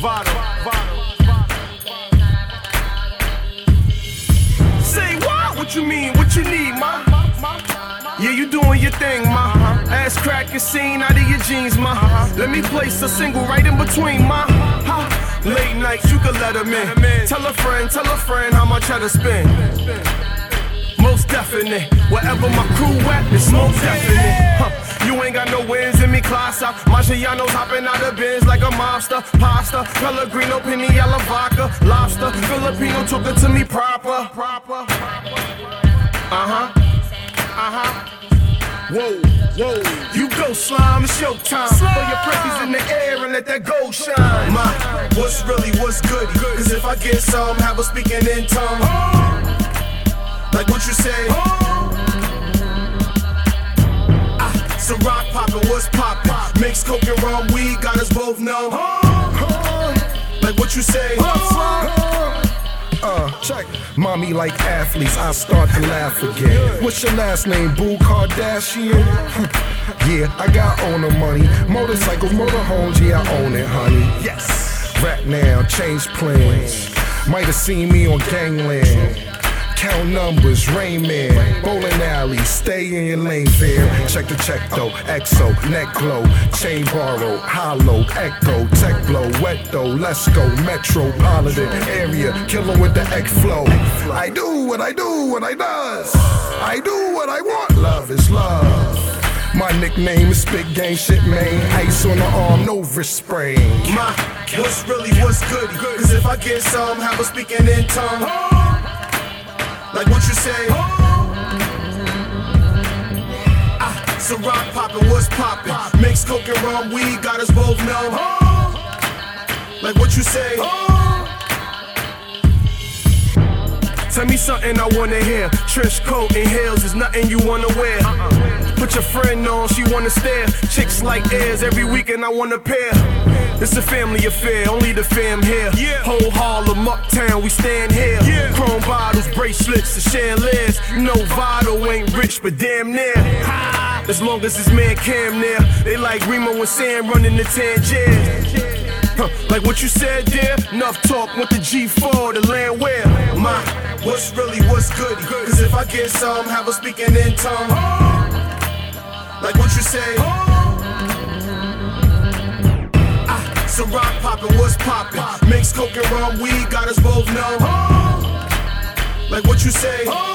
Say what? What you mean? What you need, ma? Yeah, you doing your thing, ma. Ass crackin' scene out of your jeans, ma. Let me place a single right in between, ma. Late nights, you can let them in. Tell a friend how much I to spend. Most definite, wherever my crew at, it's most definite. You ain't got no wins in me, class out. Marciano's hopping out of bins like a mobster. Pasta, Pellegrino, Piniella, vodka, lobster. Filipino took it to me proper. Whoa, whoa, you go slime, it's showtime. Throw your presses in the air and let that gold shine. Ma, what's good? Cause if I get some, have her speaking in tongue. Like what you say? So rock poppin', what's poppin'? Mix coke and rum, weed got us both numb. Like what you say? Check. Mommy like athletes, I start to laugh again. What's your last name, Boo Kardashian? Yeah, I got owner money. Motorcycles, motorhomes, yeah, I own it, honey. Yes. Rap now, change plans. Might have seen me on Gangland. Count numbers, Rain Man, bowling alley, stay in your lane there. Check the check though, EXO, neck glow, chain borrow, hollow, echo, tech blow, wet though, let's go, metropolitan area, killer with the X flow. I do what I does. I do what I want, love is love. My nickname is Big Gang Shit, man. Ice on the arm, no wrist sprain. Ma, what's good? Cause if I get some, have her speaking in tongue. Like what you say? So rock poppin', what's poppin'? Mix coke and rum, weed got us both numb. Like what you say? Tell me something I wanna hear. Trench coat and heels is nothing you wanna wear. Put your friend on, she wanna stare. Chicks like airs, every weekend I want a pair. It's a family affair, only the fam here. Whole Harlem, uptown, we stand here. Chrome bottles, bracelets, the chandeliers. No Votto ain't rich, but damn near. As long as this man Cam near. They like Remo and Sam running the Tangier. Like what you said, dear. Enough talk, want the G4, the land where? Ma, what's good? Cause if I get some, have her speaking in tongue. Like what you say? So rock poppin', what's poppin'? Mix coke and rum, weed got us both numb. Like what you say?